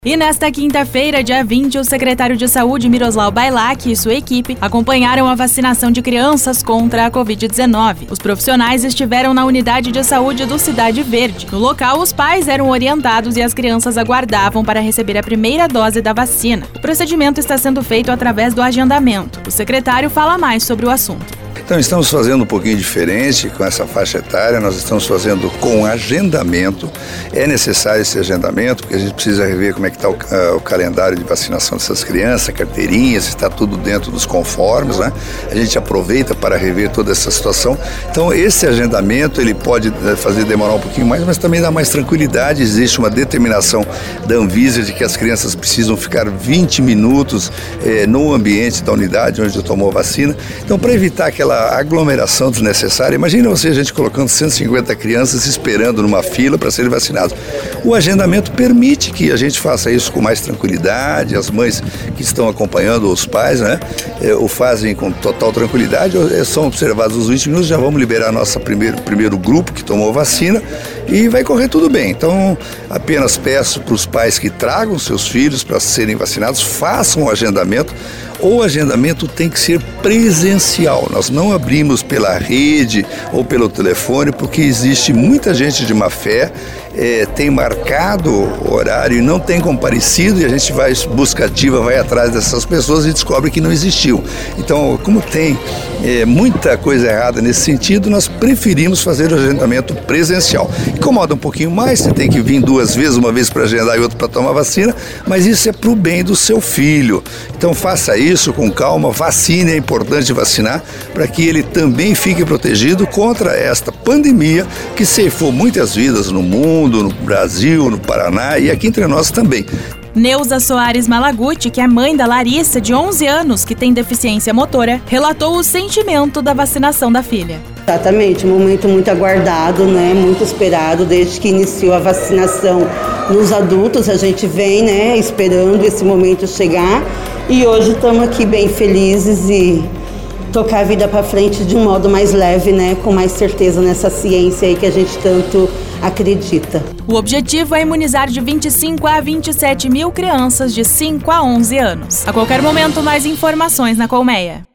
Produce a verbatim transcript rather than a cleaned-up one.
E nesta quinta-feira, dia vinte, o secretário de Saúde, Miroslav Bailak, e sua equipe acompanharam a vacinação de crianças contra a covid dezenove. Os profissionais estiveram na unidade de saúde do Cidade Verde. No local, os pais eram orientados e as crianças aguardavam para receber a primeira dose da vacina. O procedimento está sendo feito através do agendamento. O secretário fala mais sobre o assunto. Então estamos fazendo um pouquinho diferente com essa faixa etária, nós estamos fazendo com agendamento. É necessário esse agendamento, porque a gente precisa rever como é que está o, uh, o calendário de vacinação dessas crianças, carteirinhas, se está tudo dentro dos conformes, né? A gente aproveita para rever toda essa situação. Então esse agendamento, ele pode fazer demorar um pouquinho mais, mas também dá mais tranquilidade. Existe uma determinação da Anvisa de que as crianças precisam ficar vinte minutos eh, no ambiente da unidade onde tomou a vacina. Então, para evitar aquela aglomeração desnecessária, imagina você, a gente colocando cento e cinquenta crianças esperando numa fila para serem vacinados. O agendamento permite que a gente faça isso com mais tranquilidade, as mães que estão acompanhando os pais, né, o fazem com total tranquilidade, são observados os vinte minutos, já vamos liberar nosso primeiro, primeiro grupo que tomou vacina e vai correr tudo bem. Então, apenas peço para os pais que tragam seus filhos para serem vacinados, façam o agendamento. O agendamento tem que ser presencial. Nós não abrimos pela rede ou pelo telefone, porque existe muita gente de má fé, é, tem marcado o horário e não tem comparecido, e a gente vai, busca ativa, vai atrás dessas pessoas e descobre que não existiu. Então, como tem é, muita coisa errada nesse sentido, nós preferimos fazer o agendamento presencial. Incomoda um pouquinho mais, você tem que vir duas vezes, uma vez para agendar e outra para tomar vacina, mas isso é para o bem do seu filho. Então faça isso com calma, vacine, é importante vacinar para que ele também fique protegido contra esta pandemia que ceifou muitas vidas no mundo, no Brasil, no Paraná e aqui entre nós também. Neuza Soares Malaguti, que é mãe da Larissa, de onze anos, que tem deficiência motora, relatou o sentimento da vacinação da filha. Exatamente, um momento muito aguardado, né? Muito esperado desde que iniciou a vacinação nos adultos. A gente vem, né, esperando esse momento chegar e hoje estamos aqui bem felizes e tocar a vida para frente de um modo mais leve, né? Com mais certeza nessa ciência aí que a gente tanto acredita. O objetivo é imunizar de vinte e cinco a vinte e sete mil crianças de cinco a onze anos. A qualquer momento, mais informações na Colmeia.